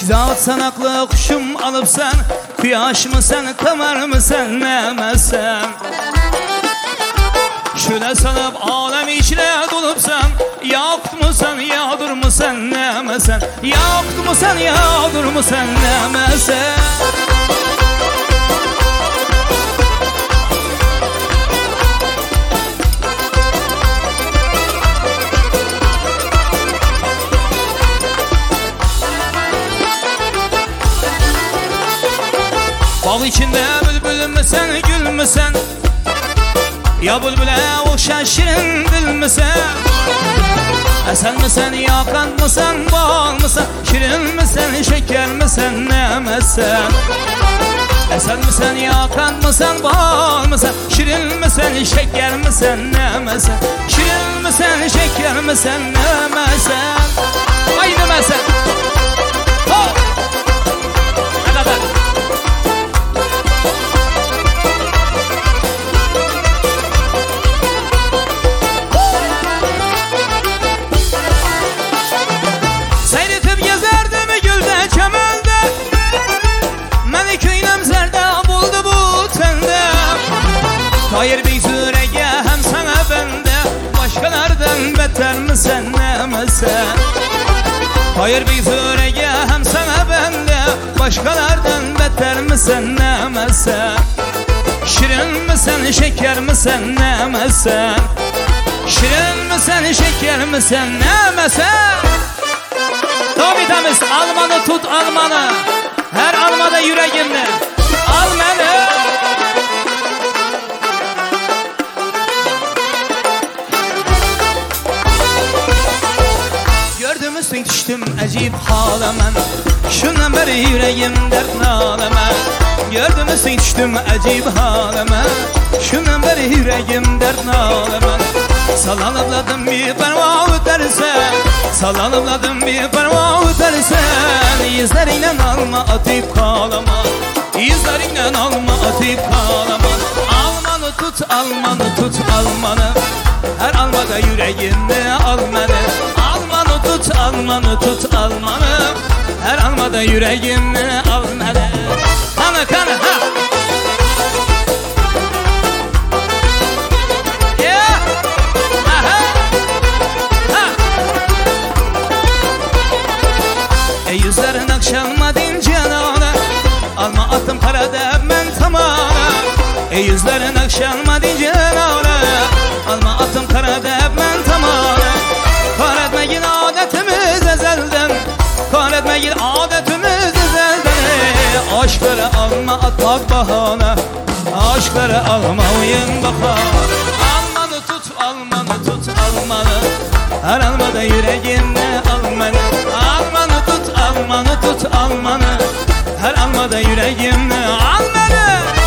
Zat sanaklı kuşum alıpsan, kuyaş mı sen, kamer mı sen, nemesen? Şöyle sanıp alem içine dolupsan, yaktı mı sen, yağdır mı sen, nemesen? Yaktı mı sen, yağdır mı sen, nemesen? Bağ içinde bülbül müsen, gül müsen? Ya bülbüle okşan şirin dil misen? Esen misen, yakan mısın, bal mısın? Şirin misin, şeker misin, nemesen? Esen misin, yakan mısın, bal mısın? Şirin misin, şeker misin, nemesen? Şirin misin, şeker misin, nemesen? Ay demesen. Ne kadar? Hayır bir sürege hem sana bende, başkalardan beter misin, nemesen? Hayır bir sürege hem sana bende, başkalardan beter misin, nemesen? Şirin misin, şeker misin, nemesen? Şirin misin, şeker misin, nemesen? Tabi temiz almanı tut almanı, her almada yüreğimde al beni. Düştüm acib halaman, şundan beri yüreğim dert nalaman. Gördüm düştüm acib halaman, şundan beri yüreğim dert nalaman. Salanıpladım bir parmağı ötersen, salanıpladım bir parmağı ötersen. İzlerinden alma atıp kalama, İzlerinden alma atıp kalama. Almanı tut, almanı tut, almanı, her almada yüreğimde al beni. Almanı tut, almanı tut, almanı, her almada yüreğimde al beni. Kanı kanı ha. Yeah. Aha. Ha. Yüzlerin akşammadın canana, alma attım karada ben tamana. Yüzlerin akşammadın canana, alma attım karada ben tamana. Kahretmeyin adetimiz ezelden, kahretmeyin adetimiz ezelden. Aşkları alma atmak bahane, aşkları alma oyun bahane. Almanı tut, almanı tut, almanı, her almada yüreğimde al beni. Almanı tut, almanı tut, almanı, her almada yüreğimde al beni.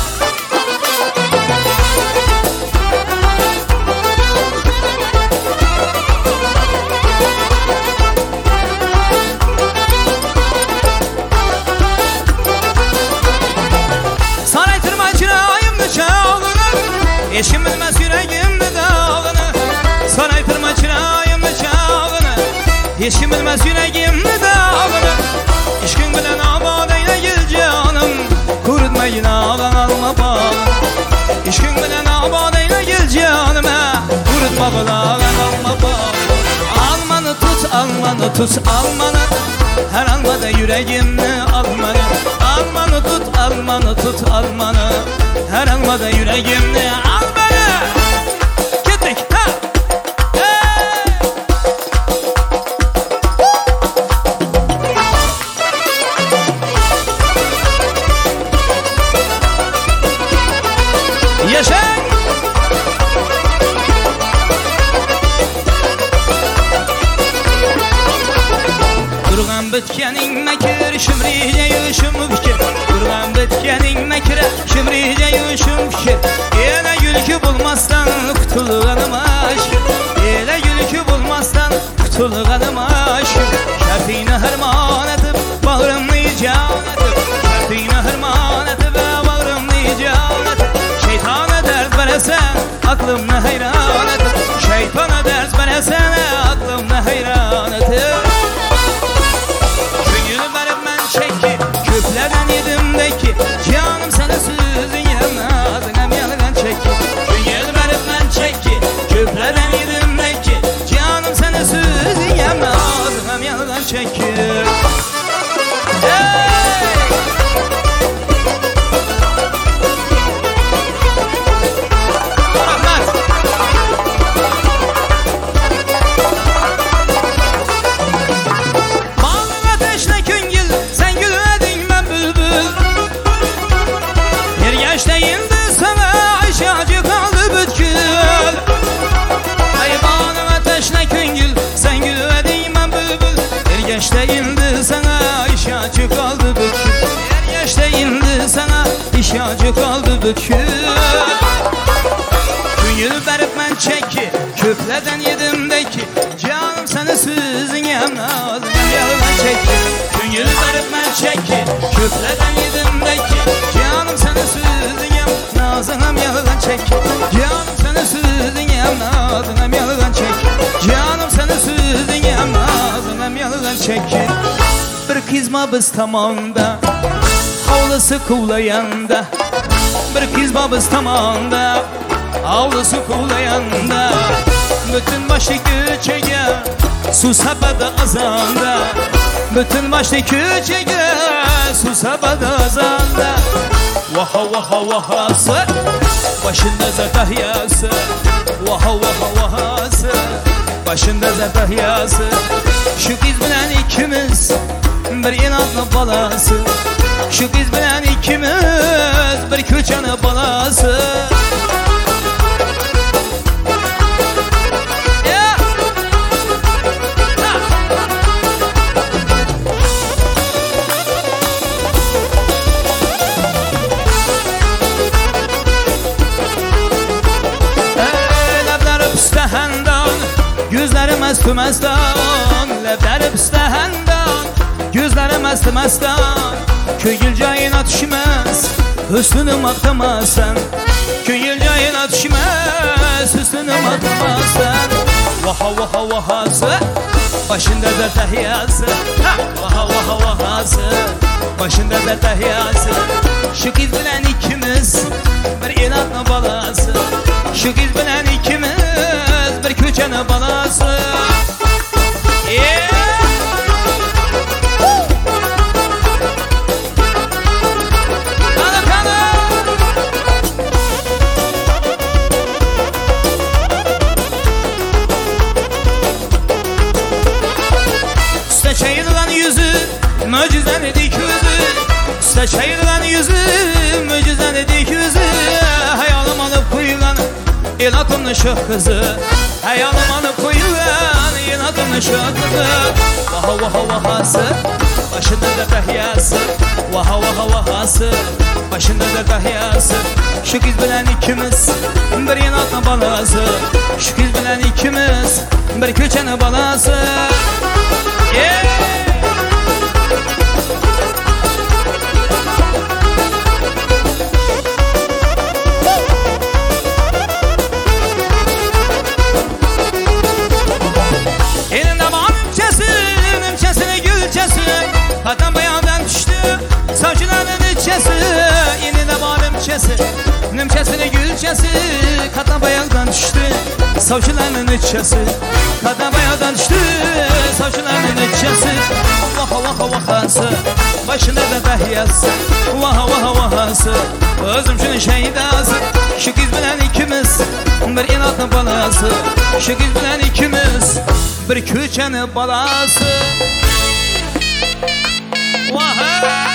Eşim bilmez yüreğimde dağını, saraytırma çırağımda çağını. Eşim bilmez yüreğimde dağını, İşkin bilen abadeyle gel canım, kurutmayın ağlan alma bağını. İşkin bilen abadeyle gel canım, kurutma bağlan alma bağını. Almanı tut, almanı tut, almanı, her almada yüreğimde al beni. Almanı tut, almanı tut, almanı, her almada yüreğimde al beni. Gittik ha. Yaşa. Durgan bitkening makir, shimriga yurishim fikir. Durgan bitkening makir, shimriga yurishim fikir. Yana gulki bulmasdan qutulganim aşk, yana gulki bulmasdan qutulganim aşk. Shartini harmon etib, bag'rimni jon etib, shartini harmon etib, bag'rimni jon etib. Shaytona dard berasan, aqlimni hayron etib, shaytona dard berasan, aqlimni hayron etib. yaşta indi sana iş acı kaldı bükül. Her yaşta indi sana iş acı kaldı bükül. Künyül verip ben çeki köfleden yedim de ki canım seni süzün yanmazım yalan çeki. Künyül verip ben çeki köfleden yedim de ki canım seni süzün yanmazım yalan çeki. Canım seni süzün yanmazım yalan çeki. Canım seni süzün yanmazım yalan çeki. Bir kızma biz tamamda havlusu kuğlayanda. Bir kızma biz tamamda havlusu kuğlayanda. Bütün başı küçege susabadı azanda. Bütün başı küçege susabadı azanda. Vaha vaha vahası başında zatahyası. Vaha vaha vahası başında zatahyası. Şu kız bilen ikimiz bir inatlı balası. Şu kız bilen ikimiz bir köçanı balası. Gözlerim əstü məstan, ləblərim istəhəndən. Gözlerim əstü məstan, köyül cayına düşməz, hüsnünü maqtamasan. Köyül cayına düşməz, hüsnünü maqtamasan. Vaha vaha vahası başında da təhiyyası. Vaha vaha vahası başında da təhiyyası. Şu kız bilən ikimiz bir inatla balası. Şu kız bilən ikimiz bir köçene balası. Üste çayırılan yüzü mucizen edik yüzü. Üste çayırılan yüzü mucizen edik yüzü. Hayalım alıp kuyulan İnatımlı şu kızı. Hayalım alıp koyulan inatımlı şu kızı. Vaha vaha vahası başında da tahyası. Vaha vaha vahası başında da tahyası. Şu kız bilen ikimiz bir inatlı balası. Şu kız bilen ikimiz bir köçeni balası. Adam bayandan düştü savcıların içesi. Yine de var nimçesi, nimçesine gülçesi. Kadın bayandan düştü savcıların içesi. Kadın bayandan düştü savcıların içesi. Vaha vaha vahası başında da tahyası. Vaha vaha vahası özüm şunun şeydası. Şu kız bilen ikimiz bir inatlı balası. Şu kız bilen ikimiz bir köçeni balası. Wahoo!